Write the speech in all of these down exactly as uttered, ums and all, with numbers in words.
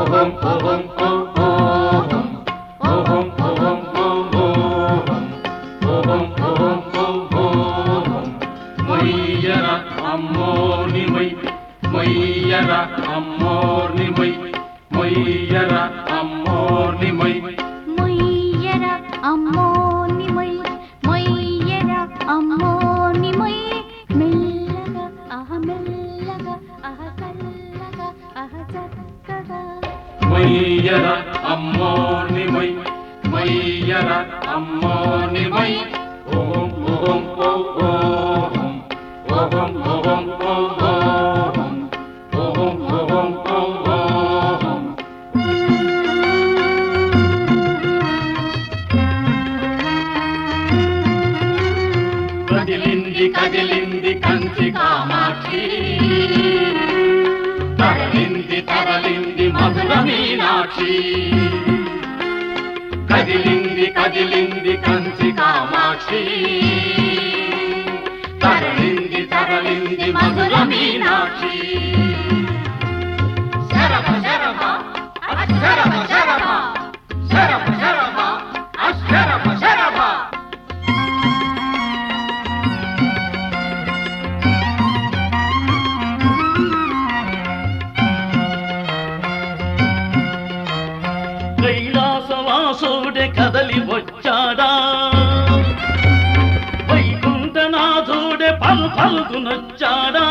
మొయ్యర అమ్మోని మొయ్ మొయ్యర అమ్మోని మొయ్ మొయ్యర అమ్మోని మొయ్ మొయ్యర అమ్మోని మొయ్ మొయ్యర అమ్మోని మొయ్ మెల్లగా అహ మెల్లగా అహ చల్లగా అహ చక్కగా మొయ్యర అమ్మోని మొయ్ మొయ్యర అమ్మోని మొయ్ ఓం ఓం ఓం ఓం ఓం ఓం ఓం ఓం ఓం ఓం. కదిలింది కదిలింది కంచి కామాక్షి, తరలింది తరలింది మధుర మీనాక్షి. కదిలింది కదిలింది కంచి కామాక్షి, తరలింది తరలింది మధుర మీనాక్షి. శరభ శరభ అశరభ శరభ శరభ శరభ అశరభ శరభ. కైలాసవాసుడే కదలి వచ్చాడా, వైకుంఠనాథుడే పలు పలుకునొచ్చాడా.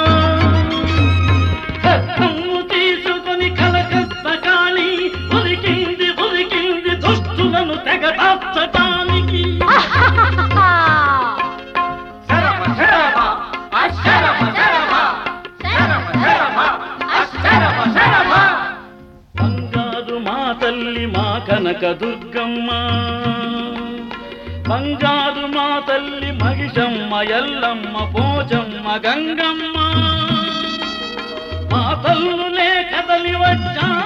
రత్నము తీసుకొని కలకత్త కాళీ ఉరికింది ఉరికింది దుష్టులను తెగటార్చటానికి. శరభ శరభ అశరభ శరభ శరభ శరభ అశరభ శరభ. బంగారు మా తల్లి మా కనక దుర్గమ్మ, బంగారు మా తల్లి మహిషమ్మ ఎల్లమ్మ పోచమ్మ గంగమ్మ. మా తల్లులే కదలి వచ్చా